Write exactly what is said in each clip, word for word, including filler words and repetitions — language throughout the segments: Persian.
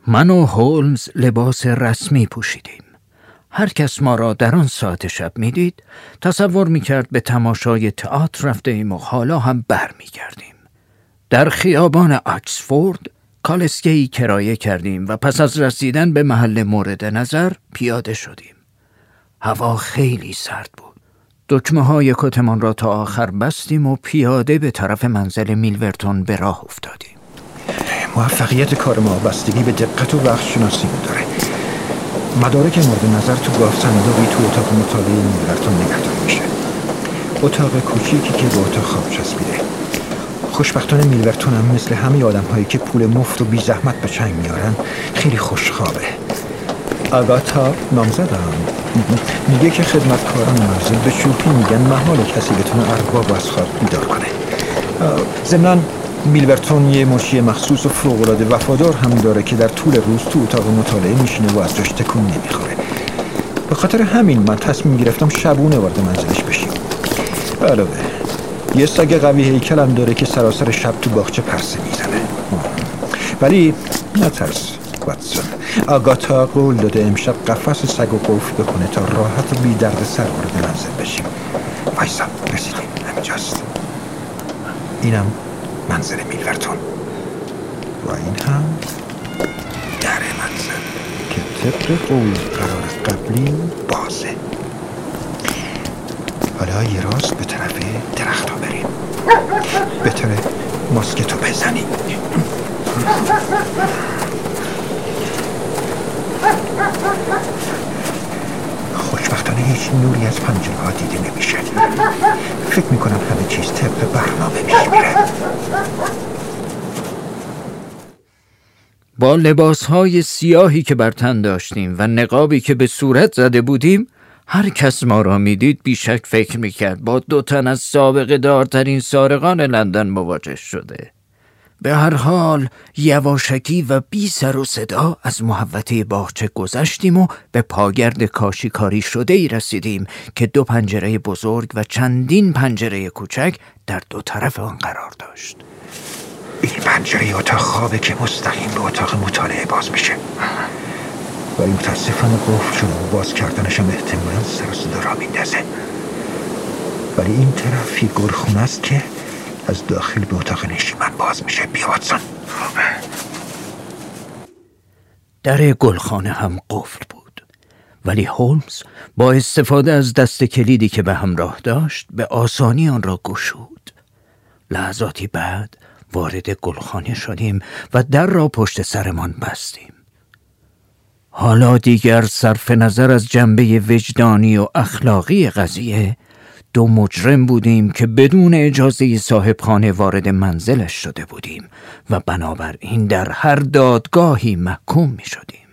من و هولمز لباس رسمی پوشیدیم. هر کس ما را در آن ساعت شب می دید تصور می کرد به تماشای تئاتر رفته ایم و حالا هم بر می گردیم. در خیابان آکسفورد کالسکه‌ای کرایه کردیم و پس از رسیدن به محل مورد نظر پیاده شدیم. هوا خیلی سرد بود. دکمه های کتمان را تا آخر بستیم و پیاده به طرف منزل میلورتون به راه افتادیم. موفقیت کار ما بستگی به دقت و وقت شناسی داره. مدارک مورد نظر تو گاف صندوقی تو اتاق مطالعه میلورتون نگهداری میشه. اتاق کوچیکی که به اتاق خواب چسبیده. خوشبختانه میلورتون هم مثل همه آدم هایی که پول مفت و بی زحمت به چنگ میارن خیلی خوشخوابه. آگاتا نامزدم میگه که خدمتکاران منزل به شوخی میگن محال کسی بتونه ارباب از خواب بیدار کنه. ضمناً میلورتون یه مشی مخصوص و فوق‌العاده وفادار هم داره که در طول روز تو اتاق مطالعه میشینه و از جاش تکون نمیخوره. به خاطر همین من تصمیم گرفتم شبونه وارد منزلش بشیم. علاوه یه سگ قوی هیکل هم داره که سراسر شب تو باغچه پرسه میزنه. ولی نترس واتسون، آگاتا قول داده امشب قفس سگ و قفل بکنه تا راحت و بی درد سر وارد منزل بشیم. وایسا، رسیدیم، همینجاست. اینم منزل میلورتون و این هم در منزل که طبق قول قرار قبلی بازه. حالا یه راست به طرف درخت ها بریم. بهتره ماسکتو بزنی. خوشبختانه هیچ نوری از پنجره ها دیده نمیشه. فکر میکنم همه چیز طبق برنامه پیش میره. با لباسهای سیاهی که بر تن داشتیم و نقابی که به صورت زده بودیم، هر کس ما را میدید بیشک فکر میکرد با دو تن از سابقه دارترین سارقان لندن مواجه شده. به هر حال یواشکی و بی سر و صدا از محوطه باغچه گذشتیم و به پاگرد کاشیکاری شده ای رسیدیم که دو پنجره بزرگ و چندین پنجره کوچک در دو طرف آن قرار داشت. این پنجره اتاق خوابه که مستقیم به اتاق مطالعه باز میشه. ولی متاسفانه قفل شده و باز کردنش هم احتمالاً سر و صدا را میندازه. ولی این طرف یه گلخونه است که از داخل به اتاق نشیمن باز میشه. بیا واتسون. در گلخانه هم قفل بود، ولی هولمز با استفاده از دست کلیدی که به همراه داشت به آسانی آن را گشود. لحظاتی بعد وارد گلخانه شدیم و در را پشت سرمان بستیم. حالا دیگر صرف نظر از جنبه وجدانی و اخلاقی قضیه، دو مجرم بودیم که بدون اجازه صاحبخانه وارد منزلش شده بودیم و بنابراین در هر دادگاهی محکوم می شدیم.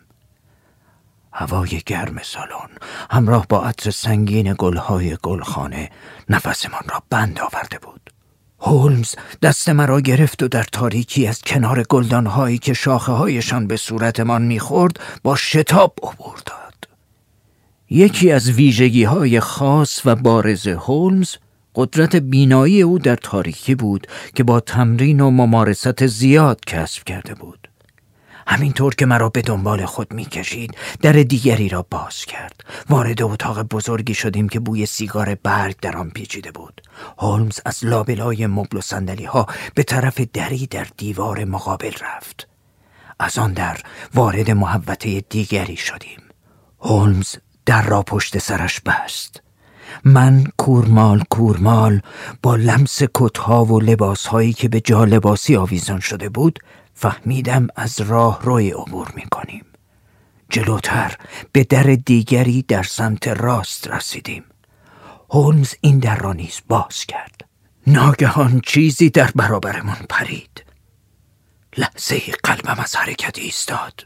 هوای گرم سالن همراه با عطر سنگین گلهای گلخانه نفسمان را بند آورده بود. هولمز دست مرا گرفت و در تاریکی از کنار گلدانهایی که شاخه هایشان به صورتمان میخورد با شتاب عبور داد. یکی از ویژگی های خاص و بارز هولمز قدرت بینایی او در تاریکی بود که با تمرین و ممارست زیاد کسب کرده بود. همینطور که مرا به دنبال خود میکشید در دیگری را باز کرد. وارد اتاق بزرگی شدیم که بوی سیگار برگ در آن پیچیده بود. هولمز از لابلای مبل و صندلی ها به طرف دری در دیوار مقابل رفت. از آن در وارد محوطه دیگری شدیم. هولمز در را پشت سرش بست. من کورمال کورمال با لمس کتها و لباسهایی که به جا لباسی آویزان شده بود فهمیدم از راه روی عبور می کنیم. جلوتر به در دیگری در سمت راست رسیدیم. هولمز این در را نیز باز کرد. ناگهان چیزی در برابرمان پرید. لحظه قلبم از حرکت ایستاد.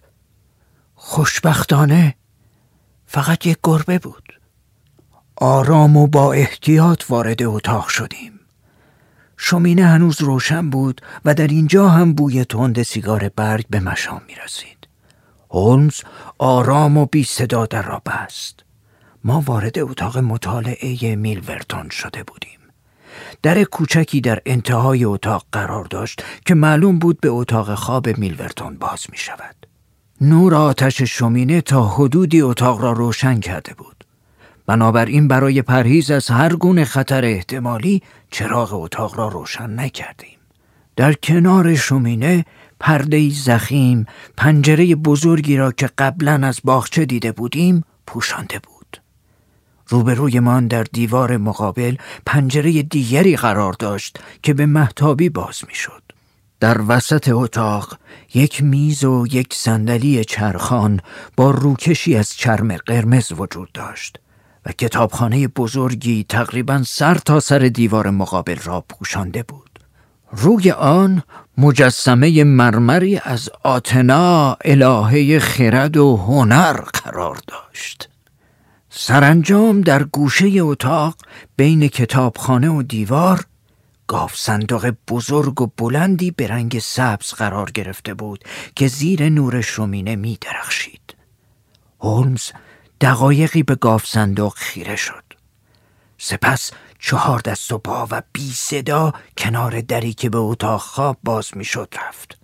خوشبختانه فقط یک گربه بود. آرام و با احتیاط وارد اتاق شدیم. شومینه هنوز روشن بود و در اینجا هم بوی تند سیگار برگ به مشام می رسید. هولمز آرام و بی صدا در را بست. ما وارد اتاق مطالعه میلورتون شده بودیم. در کوچکی در انتهای اتاق قرار داشت که معلوم بود به اتاق خواب میلورتون باز می شود. نور آتش شومینه تا حدودی اتاق را روشن کرده بود. بنابراین برای پرهیز از هر گونه خطر احتمالی چراغ اتاق را روشن نکردیم. در کنار شومینه پرده‌ای ضخیم پنجره بزرگی را که قبلا از باغچه دیده بودیم پوشانده بود. روبرویمان در دیوار مقابل پنجره دیگری قرار داشت که به مهتابی باز می شد. در وسط اتاق یک میز و یک صندلی چرخان با روکشی از چرم قرمز وجود داشت و کتابخانه بزرگی تقریباً سر تا سر دیوار مقابل را پوشانده بود. روی آن مجسمه مرمری از آتنا، الهه خرد و هنر قرار داشت. سرانجام در گوشه اتاق بین کتابخانه و دیوار گاو صندوق بزرگ و بلندی به رنگ سبز قرار گرفته بود که زیر نور شومینه می درخشید. هولمز دقایقی به گاو صندوق خیره شد. سپس چهار دست و پا و بی صدا کنار دری که به اتاق خواب باز می شد رفت.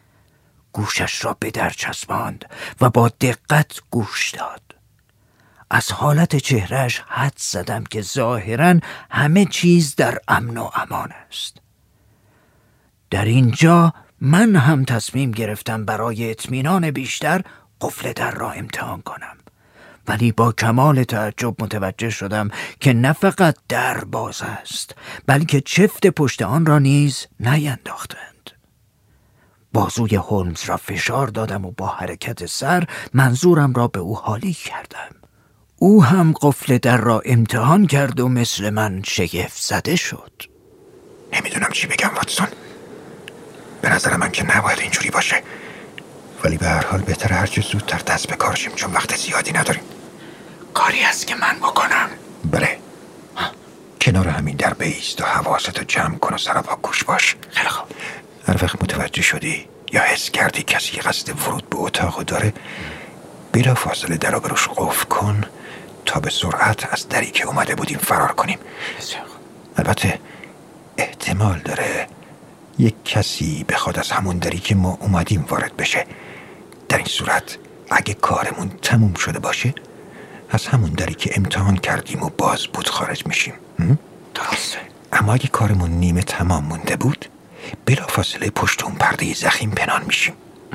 گوشش را به در چسباند و با دقت گوش داد. از حالت چهرهش حدس زدم که ظاهراً همه چیز در امن و امان است. در اینجا من هم تصمیم گرفتم برای اطمینان بیشتر قفل در را امتحان کنم، ولی با کمال تعجب متوجه شدم که نه فقط در باز است بلکه چفت پشت آن را نیز نینداختند. بازوی هولمز را فشار دادم و با حرکت سر منظورم را به او حالی کردم. او هم قفل در را امتحان کرد و مثل من شگفت زده شد. نمیدونم چی بگم واتسون. به نظر من که نباید اینجوری باشه، ولی به هر حال بهتره هرچه زودتر دست به کار شیم چون وقت زیادی نداریم. کاری هست که من بکنم؟ بله. کنار همین در بایست و حواستو جمع کن و سر پا گوش باش. خیلی خوب. هر وقت متوجه شدی یا حس کردی کسی قصد ورود به اتاق داره، بلا فاصله در رو بروش قفل کن تا به سرعت از دری که اومده بودیم فرار کنیم. البته احتمال داره یک کسی بخواد از همون دری که ما اومدیم وارد بشه. در این صورت اگه کارمون تموم شده باشه از همون دری که امتحان کردیم و باز بود خارج میشیم. درسته. اما اگه کارمون نیمه تمام مونده بود بلا فاصله پشت اون پرده ضخیم پنهان میشیم.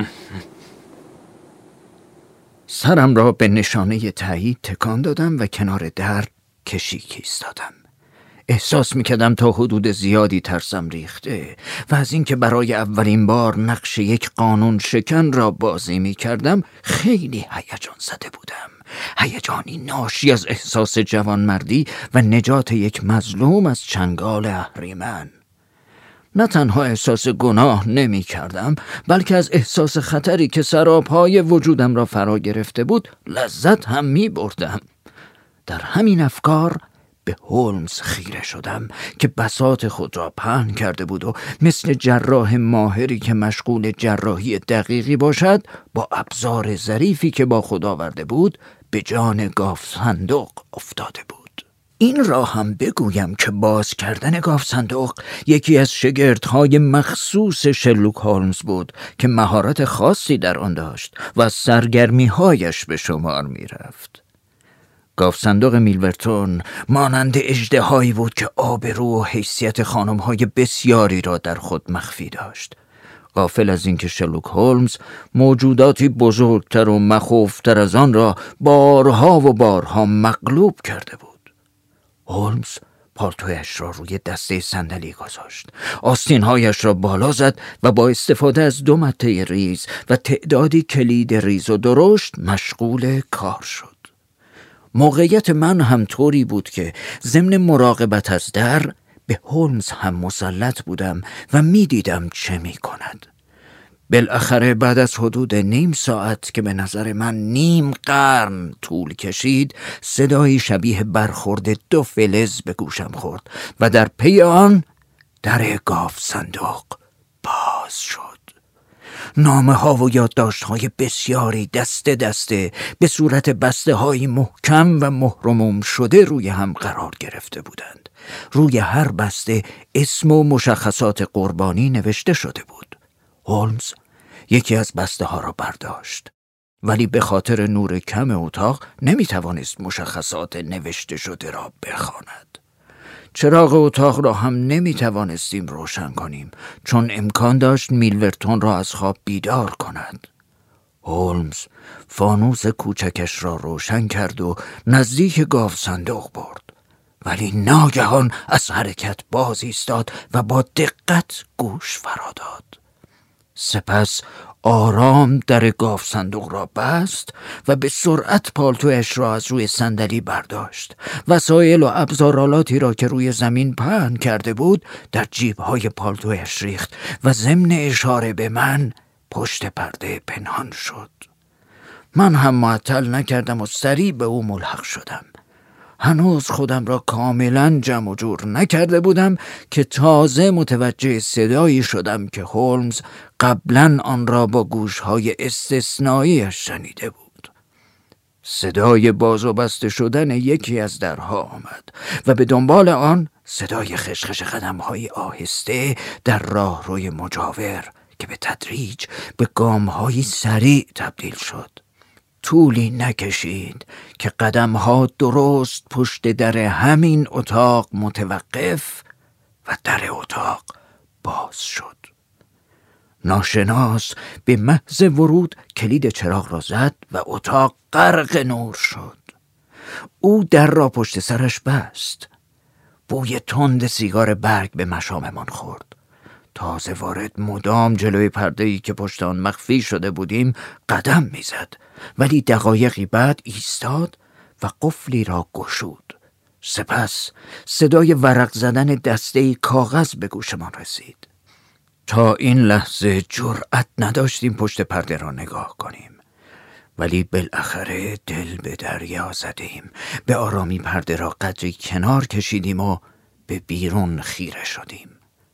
سرم را به نشانه تایید تکان دادم و کنار در کشیک ایستادم. احساس میکردم تا حدود زیادی ترسم ریخته و از اینکه برای اولین بار نقش یک قانون شکن را بازی میکردم خیلی هیجان زده بودم. هیجانی ناشی از احساس جوانمردی و نجات یک مظلوم از چنگال اهریمن. نه تنها احساس گناه نمی کردم بلکه از احساس خطری که سراپای وجودم را فرا گرفته بود لذت هم می بردم. در همین افکار به هولمز خیره شدم که بساط خود را پهن کرده بود و مثل جراح ماهری که مشغول جراحی دقیقی باشد با ابزار ظریفی که با خود آورده بود به جان گاو صندوق افتاده بود. این را هم بگویم که باز کردن گاو صندوق یکی از شگردهای مخصوص شرلوک هولمز بود که مهارت خاصی در آن داشت و از سرگرمی‌هایش به شمار می رفت. گاو صندوق میلورتون مانند اژدهایی بود که آبرو و حیثیت خانم‌های بسیاری را در خود مخفی داشت. غافل از اینکه شرلوک هولمز موجوداتی بزرگتر و مخوفتر از آن را بارها و بارها مغلوب کرده بود. هولمز پالتویش را روی دسته صندلی گذاشت، آستینهایش را بالا زد و با استفاده از دو مته ریز و تعدادی کلید ریز و درشت مشغول کار شد. موقعیت من هم طوری بود که ضمن مراقبت از در به هولمز هم مسلط بودم و می دیدم چه می کند. بالاخره بعد از حدود نیم ساعت که به نظر من نیم قرن طول کشید، صدایی شبیه برخورد دو فلز به گوشم خورد و در پی آن در گاو صندوق باز شد. نامه ها و یادداشت های بسیاری دسته دسته به صورت بسته های محکم و مهرموم شده روی هم قرار گرفته بودند. روی هر بسته اسم و مشخصات قربانی نوشته شده بود. هولمز یکی از بسته ها را برداشت. ولی به خاطر نور کم اتاق نمیتوانست مشخصات نوشته شده را بخواند. چراغ اتاق را هم نمیتوانستیم روشن کنیم چون امکان داشت میلورتون را از خواب بیدار کند. هولمز فانوس کوچکش را روشن کرد و نزدیک گاو صندوق برد، ولی ناگهان از حرکت باز ایستاد و با دقت گوش فرا داد. سپس آرام در گاو صندوق را بست و به سرعت پالتویش را از روی صندلی برداشت. وسایل و ابزارالاتی را که روی زمین پهن کرده بود در جیب‌های پالتویش ریخت و ضمن اشاره به من پشت پرده پنهان شد. من هم معطل نکردم و سریع به او ملحق شدم. هنوز خودم را کاملا جمع و جور نکرده بودم که تازه متوجه صدایی شدم که هولمز قبلا آن را با گوشهای استثنائیش شنیده بود. صدای باز و بسته شدن یکی از درها آمد و به دنبال آن صدای خشخش قدم‌های آهسته در راهروی مجاور که به تدریج به گام‌های سریع تبدیل شد. طولی نکشید که قدم‌ها درست پشت در همین اتاق متوقف و در اتاق باز شد. ناشناس به محض ورود کلید چراغ را زد و اتاق غرق نور شد. او در را پشت سرش بست. بوی تند سیگار برگ به مشاممان خورد. تازه وارد مدام جلوی پرده‌ای که پشت آن مخفی شده بودیم قدم میزد، ولی دقایقی بعد ایستاد و قفلی را گشود. سپس صدای ورق زدن دسته‌ای کاغذ به گوشمان رسید. تا این لحظه جرأت نداشتیم پشت پرده را نگاه کنیم، ولی بالاخره دل به دریا زدیم. به آرامی پرده را قدری کنار کشیدیم و به بیرون خیره شدیم.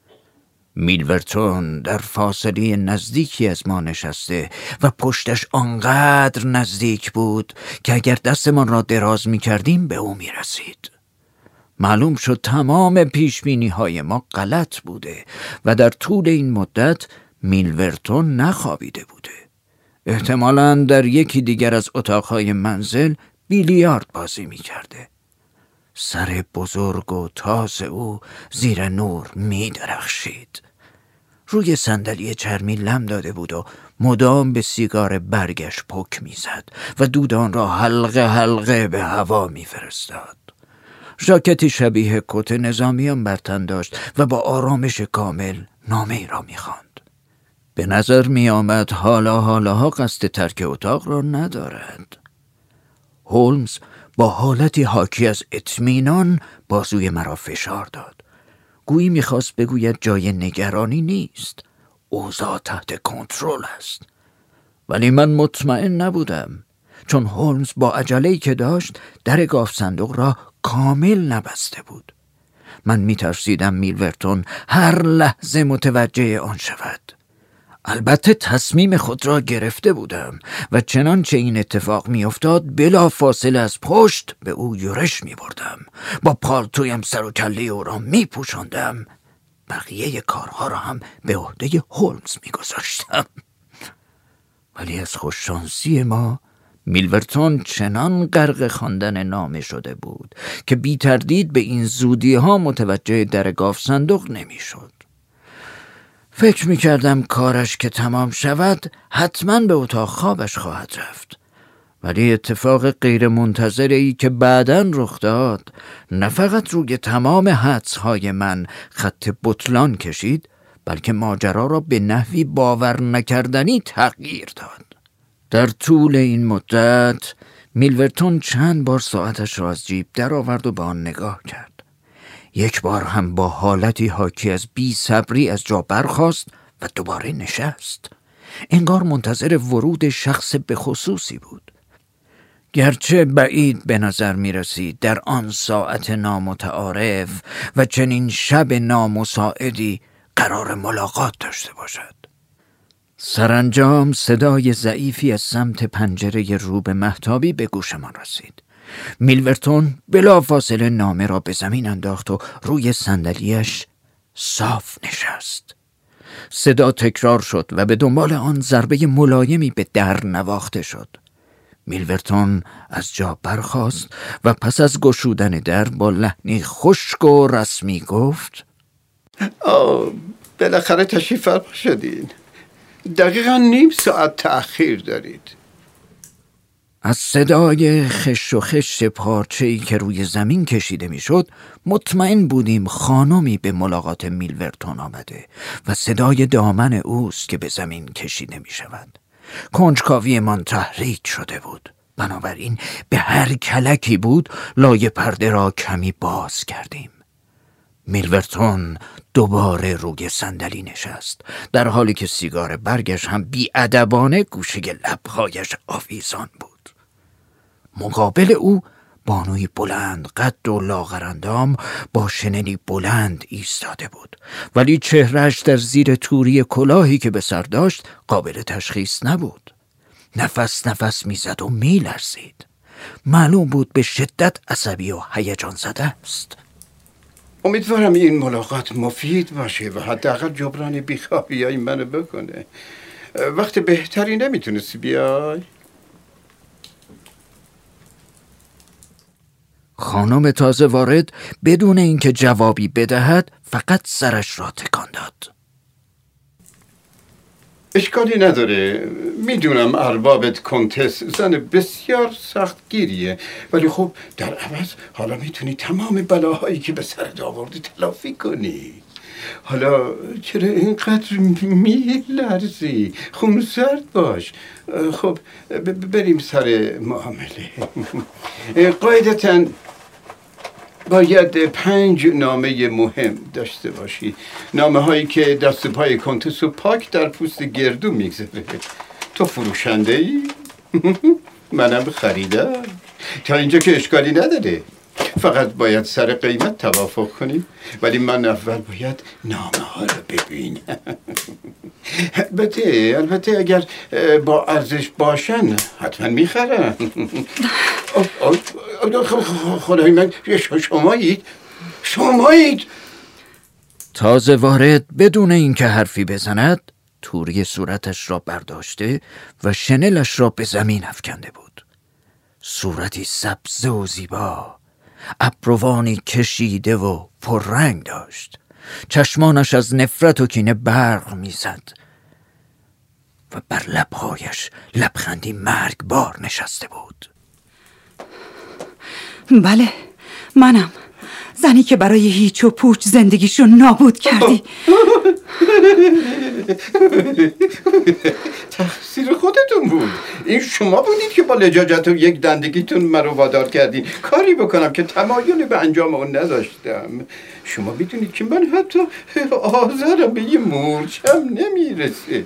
میلورتون در فاصله نزدیکی از ما نشسته و پشتش آنقدر نزدیک بود که اگر دستمان را دراز می کردیم به او می رسید. معلوم شد تمام پیشبینی های ما غلط بوده و در طول این مدت میلورتون نخوابیده بوده. احتمالاً در یکی دیگر از اتاقهای منزل بیلیارد بازی می کرده. سر بزرگ و تاز او زیر نور می درخشید. روی صندلی چرمی لم داده بود و مدام به سیگار برگش پک می زد و دودان را حلقه حلقه به هوا می فرستاد. ژاکتی شبیه کت نظامیان بر تن داشت و با آرامش کامل نامه‌ای را می خواند. به نظر می آمد حالا حالاها قصد ترک اتاق را ندارد. هولمز با حالتی حاکی از اطمینان بازوی مرا فشار داد. گویی میخواست بگوید جای نگرانی نیست، اوضاع تحت کنترل است. ولی من مطمئن نبودم، چون هولمز با عجله‌ای که داشت در گاو صندوق را کامل نبسته بود. من میترسیدم میلورتون هر لحظه متوجه آن شود. البته تصمیم خود را گرفته بودم و چنانچه این اتفاق می افتاد بلا فاصله از پشت به او یورش می بردم. با پالتویم سر و کله او را می پوشاندم. بقیه کارها را هم به عهده هولمز می گذاشتم. ولی از خوششانسی ما میلورتون چنان غرق خواندن نامه شده بود که بی تردید به این زودی ها متوجه در گاو صندوق نمی شد. فکر می کردم کارش که تمام شود حتما به اتاق خوابش خواهد رفت، ولی اتفاق غیر منتظری که بعداً رخ داد نه فقط روی تمام حدس‌های من خط بطلان کشید، بلکه ماجرا را به نحوی باور نکردنی تغییر داد. در طول این مدت میلورتون چند بار ساعتش را از جیب در آورد و به آن نگاه کرد. یک بار هم با حالتی حاکی از بی صبری از جا برخاست و دوباره نشست. انگار منتظر ورود شخص به خصوصی بود. گرچه بعید به نظر می رسید در آن ساعت نامتعارف و چنین شب نامساعدی قرار ملاقات داشته باشد. سرانجام صدای ضعیفی از سمت پنجره رو به مهتابی به گوشمان رسید. میلورتون بلافاصله نامه را به زمین انداخت و روی صندلیاش صاف نشست. صدا تکرار شد و به دنبال آن ضربه ملایمی به در نواخته شد. میلورتون از جا برخاست و پس از گشودن در با لحنی خشک و رسمی گفت: آه بالاخره تشریف فرما شدین. دقیقا نیم ساعت تأخیر دارید. از صدای خش و خش پارچه‌ای که روی زمین کشیده میشد مطمئن بودیم خانمی به ملاقات میلورتون آمده و صدای دامن اوست که به زمین کشیده می شود. کنجکاوی من تحریک شده بود، بنابراین به هر کلکی بود لایه پرده را کمی باز کردیم. میلورتون دوباره روی صندلی نشست، در حالی که سیگار برگش هم بی‌ادبانه گوشه لب‌هایش آویزان بود. مقابل او بانوی بلند قد و لاغرندام با شنلی بلند ایستاده بود، ولی چهرهش در زیر توری کلاهی که به سر داشت قابل تشخیص نبود. نفس نفس میزد و میلرزید. معلوم بود به شدت عصبی و هیجان زده است. امیدوارم این ملاقات مفید باشه و حداقل جبران بیخوابیای منو بکنه. وقت بهتری نمیتونستی بیای؟ خانم تازه وارد بدون اینکه جوابی بدهد فقط سرش را تکان داد. اشکالی نداره، میدونم اربابت کنتس زن بسیار سختگیریه، ولی خب در عوض حالا میتونی تمام بلاهایی که به سرت آوردی تلافی کنی. حالا چرا اینقدر میلرزی؟ خونسرد باش. خب بریم سر معامله. قاعدتاً باید پنج نامه مهم داشته باشی، نامه هایی که دست پای کنتس و پاک در پوست گردو میگذاره. تو فروشنده ای؟ منم خریدار. تا اینجا که اشکالی نداره، فقط باید سر قیمت توافق کنیم، ولی من اول باید نامه ها رو ببینم. البته البته اگر با ارزش باشن حتما میخرم. خدای من، شمایید؟ شمایید؟ تازه وارد بدون اینکه حرفی بزند توری صورتش را برداشته و شنلش را به زمین افکنده بود. صورتی سبز و زیبا، ابروانی کشیده و پررنگ داشت. چشمانش از نفرت و کینه برق میزد و بر لبهایش لبخندی مرگبار نشسته بود. بله، منم، زنی که برای هیچ و پوچ زندگیشو نابود کردی. تقصیر خودتون بود. این شما بودید که با لجاجت و یک دندگیتون مرا وادار کردین کاری بکنم که تمایلی به انجام اون نداشتم. شما میدونید که من حتی آزارم به یه مورچم نمیرسه.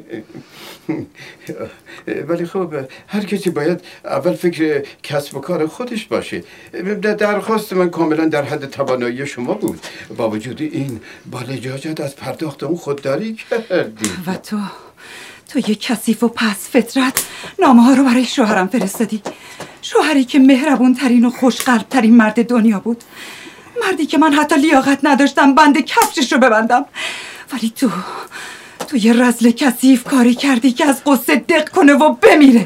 ولی خب هر کسی باید اول فکر کسب و کار خودش باشه. درخواست من کاملا در حد توانایی شما بود، با وجود این با لجاجت از پرداخت اون خودداری کردی. و تو تو یه کثیف و پس فطرت نامه ها رو برای شوهرم فرستادی، شوهری که مهربون ترین و خوشقلب ترین مرد دنیا بود، مردی که من حتی لیاقت نداشتم بند کفشش رو ببندم، ولی تو تو یه رذل کثیف کاری کردی که از قصه دق کنه و بمیره.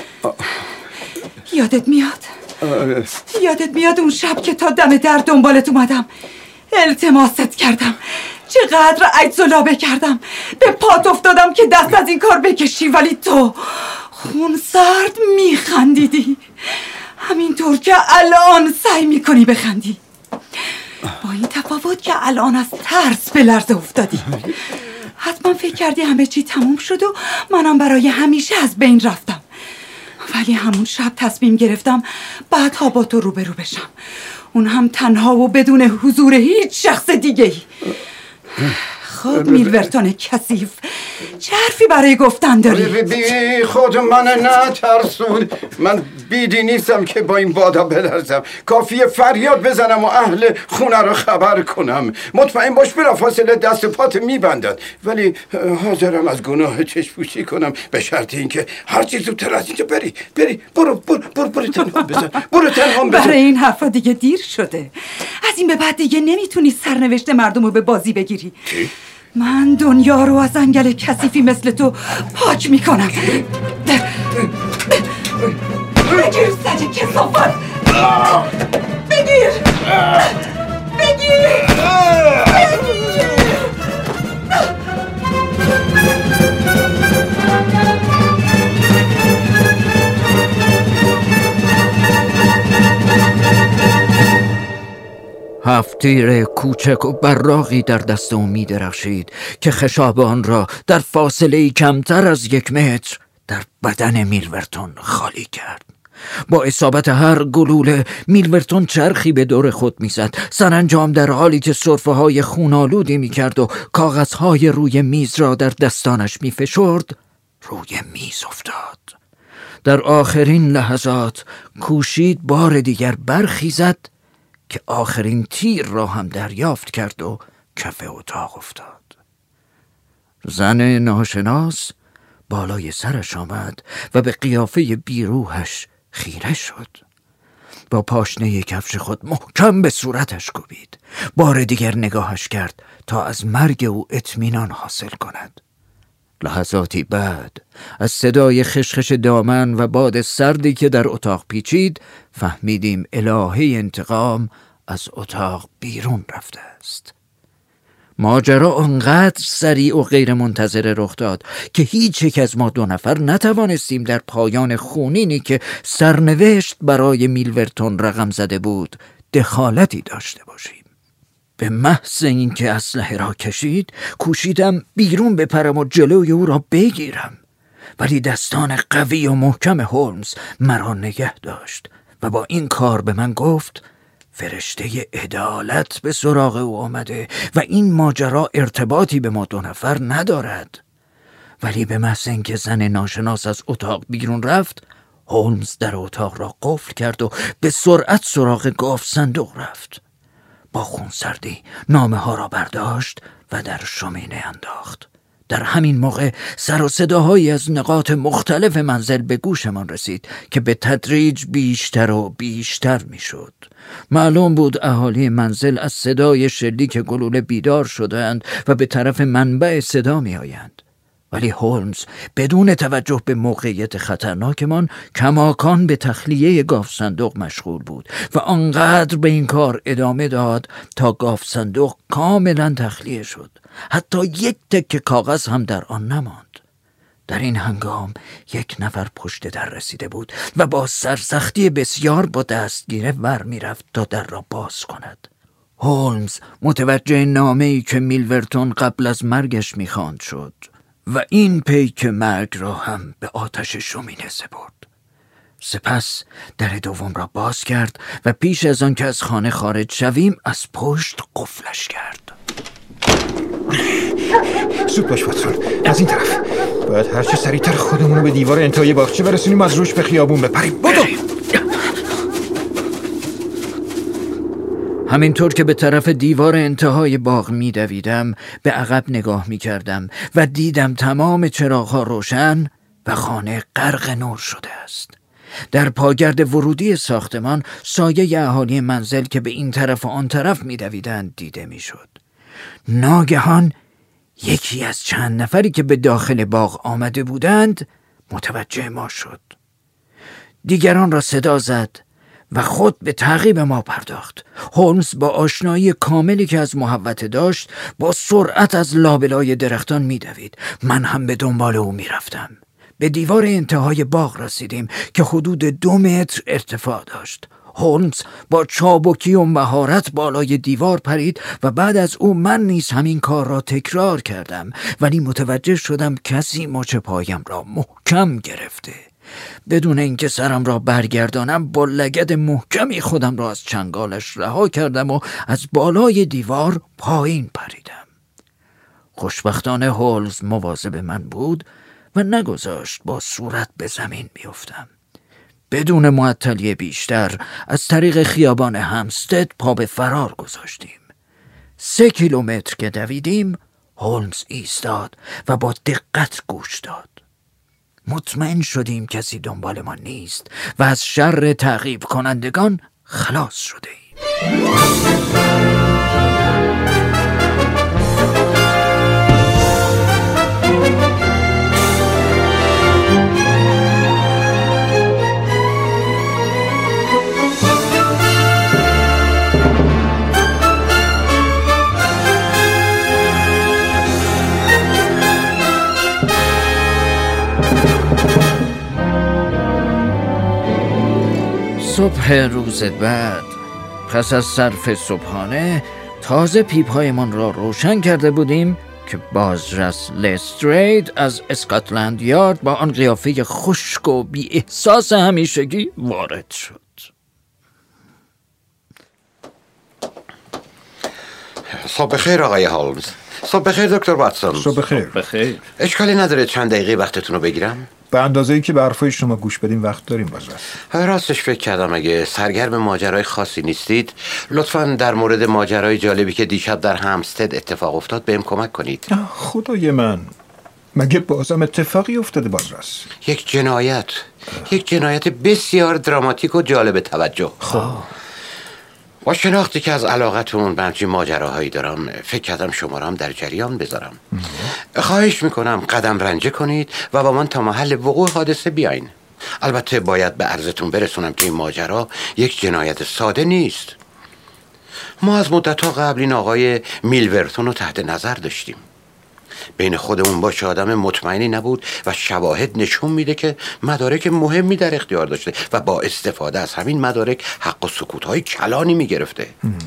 یادت میاد؟ یادت میاد اون شب که تا دم در دنبالت اومدم، التماست کردم، چقدر عجز و لابه کردم، به پات افتادم که دست از این کار بکشی، ولی تو خون سرد میخندیدی، همینطور که الان سعی میکنی بخندی، با این تفاوت که الان از ترس به لرزه افتادی. حتما فکر کردی همه چی تموم شد و منم برای همیشه از بین رفتم، ولی همون شب تصمیم گرفتم بعدها با تو روبرو بشم، اون هم تنها و بدون حضور هیچ شخص دیگه ای. خب میلورتون کثیف، چه حرفی برای گفتن داری؟ بی, بی خود من نترسون، من بیدی نیستم که با این بادا بلرزم، کافیه فریاد بزنم و اهل خونه رو خبر کنم. مطمئن باش بلافاصله دست پات میبندن، ولی حاضرم از گناه چشم‌پوشی کنم به شرط اینکه هر چیز زودتر از اینجا بری بری برو برو برو, برو تنها بزن برو تنها بزن. برای این حرفا دیگه دیر شده، از این به بعد دیگه نمیتونی سرنوشت مردم رو به بازی بگیری. چی؟ من دنیا رو از انگل کثیفی مثل تو پاک میکنم. بگیر سج کثافت، بگیر بگیر بگیر. هفت تیر کوچک و براقی در دست او می درخشید که خشاب آن را در فاصله کمتر از یک متر در بدن میلورتون خالی کرد. با اصابت هر گلوله میلورتون چرخی به دور خود میزد، سرانجام در حالی که سرفه های خونالودی می کرد و کاغذهای روی میز را در دستانش می فشرد روی میز افتاد. در آخرین لحظات کوشید بار دیگر برخیزد که آخرین تیر را هم دریافت کرد و کف اتاق افتاد. زن ناشناس بالای سرش آمد و به قیافه بیروحش خیره شد. با پاشنه کفش خود محکم به صورتش کوبید. بار دیگر نگاهش کرد تا از مرگ او اطمینان حاصل کند. لحظاتی بعد از صدای خشخش دامن و باد سردی که در اتاق پیچید فهمیدیم الهه انتقام از اتاق بیرون رفته است. ماجرا آنقدر سریع و غیر منتظره رخ داد که هیچ یک از ما دو نفر نتوانستیم در پایان خونینی که سرنوشت برای میلورتون رقم زده بود دخالتی داشته باشیم. به محض اینکه اسلحه را کشید کوشیدم بیرون بپرم و جلوی او را بگیرم، ولی دستان قوی و محکم هولمز مرا نگه داشت و با این کار به من گفت فرشته عدالت به سراغ او آمده و این ماجرا ارتباطی به ما دو نفر ندارد. ولی به محض اینکه زن ناشناس از اتاق بیرون رفت هولمز در اتاق را قفل کرد و به سرعت سراغ گاف صندوق رفت. با خونسردی نامه ها را برداشت و در شومینه انداخت. در همین موقع سر و صداهایی از نقاط مختلف منزل به گوشمان رسید که به تدریج بیشتر و بیشتر می شد. معلوم بود اهالی منزل از صدای شلیک گلوله بیدار شدند و به طرف منبع صدا می آیند. ولی هولمز بدون توجه به موقعیت خطرناکمان کماکان به تخلیه گاف صندوق مشغول بود و آنقدر به این کار ادامه داد تا گاف صندوق کاملا تخلیه شد. حتی یک تکه کاغذ هم در آن نماند. در این هنگام یک نفر پشت در رسیده بود و با سرسختی بسیار با دستگیره ور می رفت تا در را باز کند. هولمز متوجه نامه‌ای که میلورتون قبل از مرگش می خواند شد و این پیک مرگ را هم به آتش شومینه سپرد. سپس در دوم را باز کرد و پیش از آن که از خانه خارج شویم از پشت قفلش کرد. زود باش واتسون، از این طرف. باید هرچه سریعتر خودمون رو به دیوار انتهای باغچه برسونیم، از روش به خیابون بپریم. بدو! همینطور که به طرف دیوار انتهای باغ می دویدم به عقب نگاه می کردم و دیدم تمام چراغ‌ها روشن و خانه غرق نور شده است. در پاگرد ورودی ساختمان سایه اهالی منزل که به این طرف و آن طرف می دویدند دیده می شد. ناگهان یکی از چند نفری که به داخل باغ آمده بودند متوجه ما شد. دیگران را صدا زد و خود به تعقیب ما پرداخت. هولمز با آشنایی کاملی که از محوطه داشت با سرعت از لابلای درختان می‌دوید. من هم به دنبال او می‌رفتم. به دیوار انتهای باغ رسیدیم که حدود دو متر ارتفاع داشت. هولمز با چابکی و مهارت بالای دیوار پرید و بعد از او من نیز همین کار را تکرار کردم، ولی متوجه شدم کسی مچ پایم را محکم گرفته. بدون اینکه سرم را برگردانم با لگد محکمی خودم را از چنگالش رها کردم و از بالای دیوار پایین پریدم. خوشبختانه هولمز مواظب من بود و نگذاشت با صورت به زمین بیفتم. بدون معطلی بیشتر از طریق خیابان همستد پا به فرار گذاشتیم. سه کیلومتر که دویدیم هولمز ایستاد و با دقت گوش داد. مطمئن شدیم کسی دنبال ما نیست و از شر تعقیب کنندگان خلاص شده ایم. صبح روز بعد پس از صرف صبحانه تازه پیپ‌هایمان را روشن کرده بودیم که بازرس لسترید از اسکاتلند یارد با آن قیافه خشک و بی احساس همیشگی وارد شد. صبح بخیر آقای هولمز. صبح بخیر دکتر واتسون. صبح بخیر. بخیر. اشکالی نداره چند دقیقه وقتتون رو بگیرم؟ به اندازه‌ای که به حرفای شما گوش بدیم وقت داریم بازرس. راستش فکر کردم اگه سرگرم ماجرای خاصی نیستید لطفاً در مورد ماجرای جالبی که دیشب در همستد اتفاق افتاد بهم کمک کنید. خدای من، مگه بازم اتفاقی افتاده بازرس؟ یک جنایت یک جنایت بسیار دراماتیک و جالب توجه. خب با شناختی که از علاقتون به همچین ماجراهایی دارم فکر کردم شما را هم در جریان بذارم. خواهش میکنم قدم رنجه کنید و با من تا محل وقوع حادثه بیاین. البته باید به عرضتون برسونم که این ماجرا یک جنایت ساده نیست. ما از مدت‌ها قبل این آقای میلورتون رو تحت نظر داشتیم. بین خودمون باشه آدم مطمئنی نبود و شواهد نشون میده که مدارک مهمی در اختیار داشته و با استفاده از همین مدارک حق و سکوت‌های کلانی میگرفته.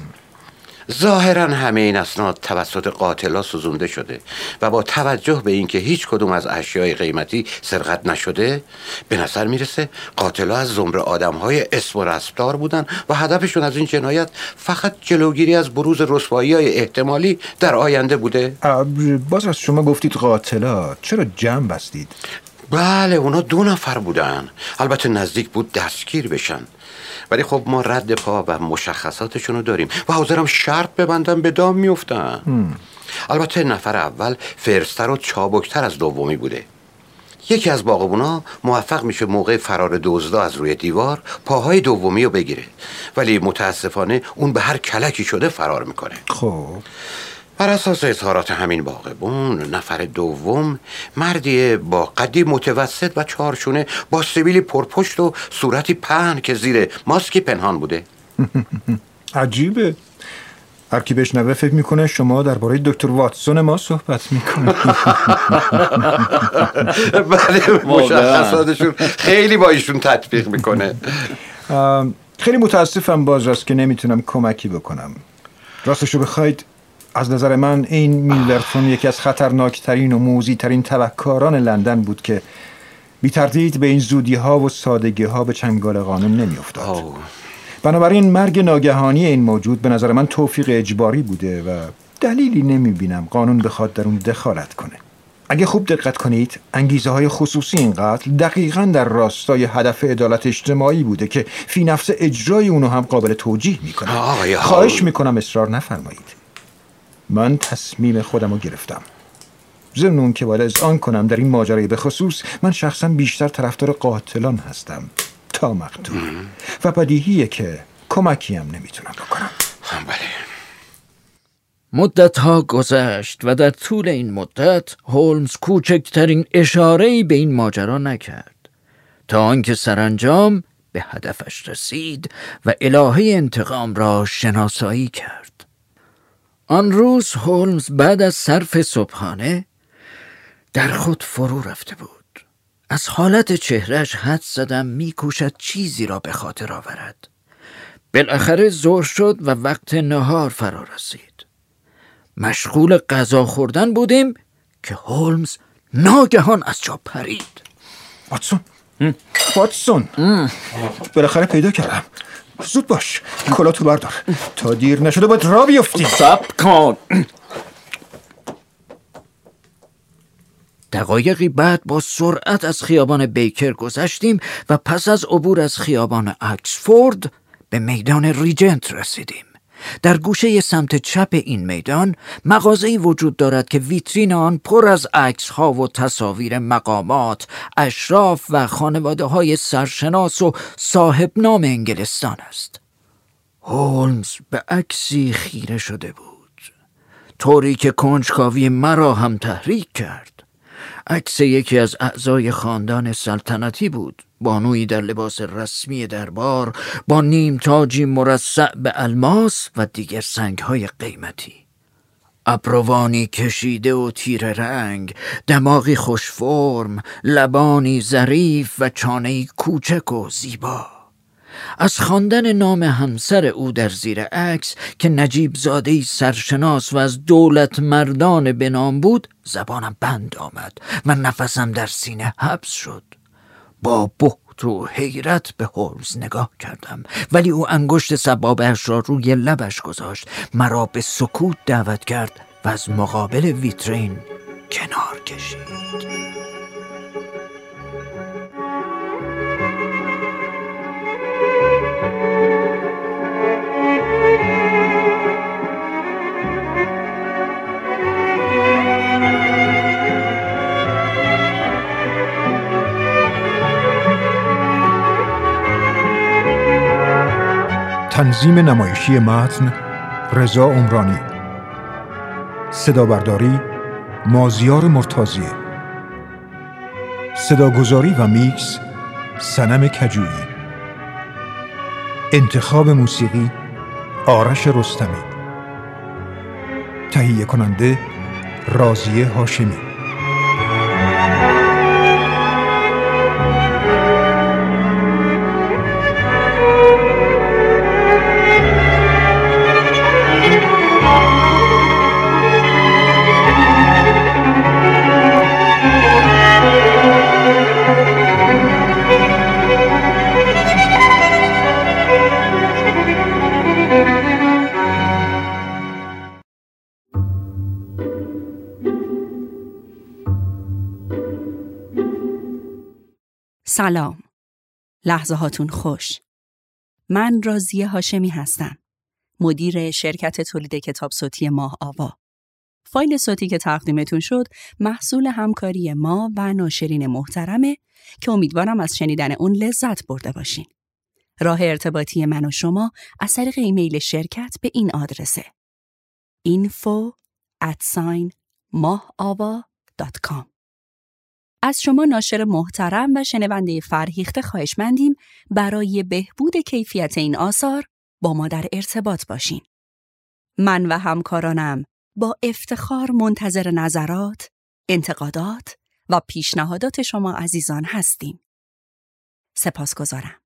ظاهرا همه این اسناد توسط قاتلا سوزونده شده و با توجه به اینکه هیچ کدوم از اشیای قیمتی سرقت نشده به نظر میرسه قاتلا از زمره آدم‌های اسم و رسمدار بودن و هدفشون از این جنایت فقط جلوگیری از بروز رسوایی‌های احتمالی در آینده بوده. باز از شما گفتید قاتلا، چرا جمع بستید؟ بله اونا دو نفر بودن، البته نزدیک بود دستگیر بشن، ولی خب ما رد پا و مشخصاتشونو داریم و حاضرم شرط ببندم به دام میفتن. البته نفر اول فرستر و چابکتر از دومی بوده. یکی از باغبونا موفق میشه موقع فرار دزدا از روی دیوار پاهای دومی رو بگیره، ولی متاسفانه اون به هر کلکی شده فرار میکنه. خب بر اساس اظهارات همین باغبون نفر دوم مردی با قدی متوسط و چارشونه با سبیلی پرپشت و صورتی پهن که زیر ماسکی پنهان بوده. عجیبه، هر کی بشنوه فکر میکنه شما درباره دکتر واتسون ما صحبت میکنه. بله مشخصاتشون خیلی با ایشون تطبیق میکنه. خیلی متاسفم بازرس که نمیتونم کمکی بکنم. راستشو بخواید از نظر من این میلورتون یکی از خطرناکترین و موذی‌ترین تبهکاران لندن بود که بی تردید به این زودی ها و سادگی ها به چنگال قانون نمی افتاد. بنابراین مرگ ناگهانی این موجود به نظر من توفیق اجباری بوده و دلیلی نمی بینم قانون بخواد در اون دخالت کنه. اگه خوب دقت کنید انگیزه های خصوصی این قتل دقیقاً در راستای هدف عدالت اجتماعی بوده که فی نفس اجرای اونو هم قابل توجیه میکنه. خواهش میکنم اصرار نفرمایید. من تصمیم خودم رو گرفتم. ضمن اون که باید اذعان کنم در این ماجرای به خصوص من شخصا بیشتر طرفدار قاتلان هستم تا مقتول و بدیهیه که کمکی هم نمیتونم بکنم. بله. مدت‌ها گذشت و در طول این مدت هولمز کوچکترین اشاره‌ای به این ماجرا نکرد تا آنکه سرانجام به هدفش رسید و الهه انتقام را شناسایی کرد. آن روز هولمز بعد از صرف صبحانه در خود فرو رفته بود. از حالت چهرهش حدس زدم میکوشد چیزی را به خاطر آورد. بالاخره ظهر شد و وقت نهار فرا رسید. مشغول غذا خوردن بودیم که هولمز ناگهان از جا پرید. واتسون واتسون بالاخره پیدا کردم. زود باش کلاتو بردار تا دیر نشده باید را بیفتی. صبر کن. دقایقی بعد با سرعت از خیابان بیکر گذشتیم و پس از عبور از خیابان اکسفورد به میدان ریجنت رسیدیم. در گوشه سمت چپ این میدان مغازه‌ای وجود دارد که ویترین آن پر از عکس‌ها و تصاویر مقامات، اشراف و خانواده‌های سرشناس و صاحب نام انگلستان است. هولمز به عکسی خیره شده بود، طوری که کنجکاوی مرا هم تحریک کرد. عکس یکی از اعضای خاندان سلطنتی بود، بانویی در لباس رسمی دربار با نیم تاجی مرصع به الماس و دیگر سنگ‌های قیمتی. ابروانی کشیده و تیره رنگ، دماغی خوش فرم، لبانی ظریف و چانه‌ای کوچک و زیبا. از خواندن نام همسر او در زیر عکس که نجیب زاده‌ای سرشناس و از دولت مردان به نام بود زبانم بند آمد و نفسم در سینه حبس شد. با بهت و حیرت به هولمز نگاه کردم، ولی او انگشت سبابه‌اش را روی لبش گذاشت، مرا به سکوت دعوت کرد و از مقابل ویترین کنار کشید. تنظیم نمایشی متن رضا عمرانی، صدابرداری مازیار مرتضی، صداگذاری و میکس صنم کجویی، انتخاب موسیقی آرش رستمی، تهیه کننده راضیه هاشمی. سلام. لحظه هاتون خوش. من راضیه هاشمی هستم. مدیر شرکت تولید کتاب صوتی ماه آوا. فایل صوتی که تقدیمتون شد محصول همکاری ما و ناشرین محترمه که امیدوارم از شنیدن اون لذت برده باشین. راه ارتباطی من و شما از طریق ایمیل شرکت به این آدرسه: info at mahaava dot com. از شما ناشر محترم و شنونده فرهیخته خواهشمندیم برای بهبود کیفیت این آثار با ما در ارتباط باشین. من و همکارانم با افتخار منتظر نظرات، انتقادات و پیشنهادات شما عزیزان هستیم. سپاسگزارم.